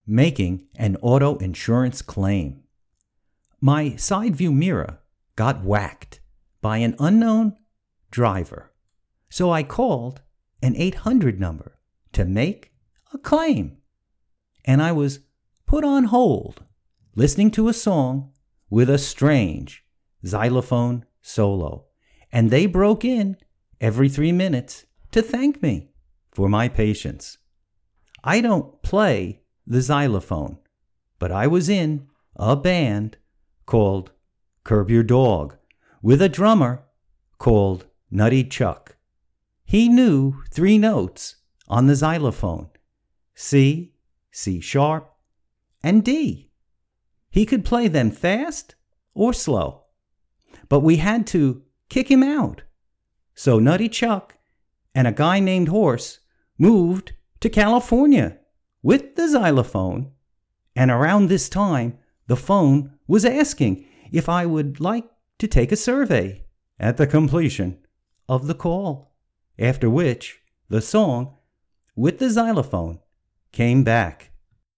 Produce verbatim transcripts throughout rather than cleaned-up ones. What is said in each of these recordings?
making an auto insurance claim. My side view mirror got whacked by an unknown driver, so I called an eight hundred number to make a claim. And I was put on hold, listening to a song with a strange xylophone solo, and they broke in every three minutes to thank me for my patience. I don't play the xylophone, but I was in a band called Curb Your Dog with a drummer called Nutty Chuck. He knew three notes on the xylophone: C, C sharp, and D. He could play them fast or slow, but we had to kick him out. So Nutty Chuck and a guy named Horse moved to California with the xylophone, and around this time, the phone was asking if I would like to take a survey at the completion of the call, after which the song with the xylophone came back.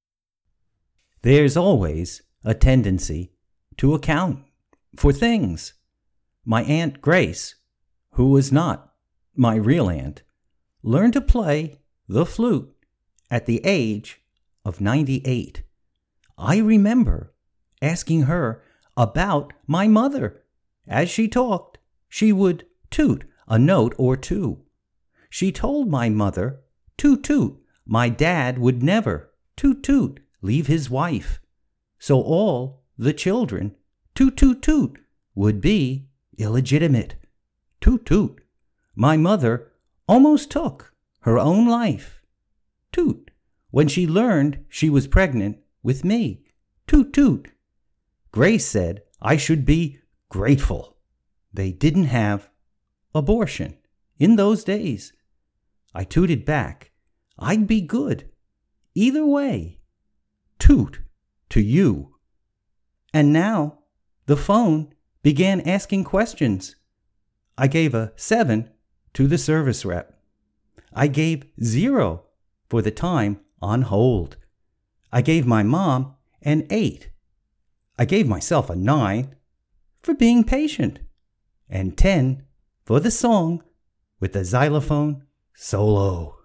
There's always a tendency to account for things. My Aunt Grace, who was not my real aunt, learned to play the flute at the age of ninety-eight. I remember asking her about my mother. As she talked, she would toot a note or two. She told my mother, toot toot, my dad would never, toot toot, leave his wife. So all the children, toot toot toot, would be illegitimate. Toot toot. My mother almost took her own life. Toot. When she learned she was pregnant with me. Toot toot. Grace said I should be grateful they didn't have abortion in those days. I tooted back. I'd be good either way. Toot to you. And now the phone began asking questions. I gave a seven to the service rep. I gave zero for the time on hold. I gave my mom an eight. I gave myself a nine for being patient, and ten for the song with the xylophone solo.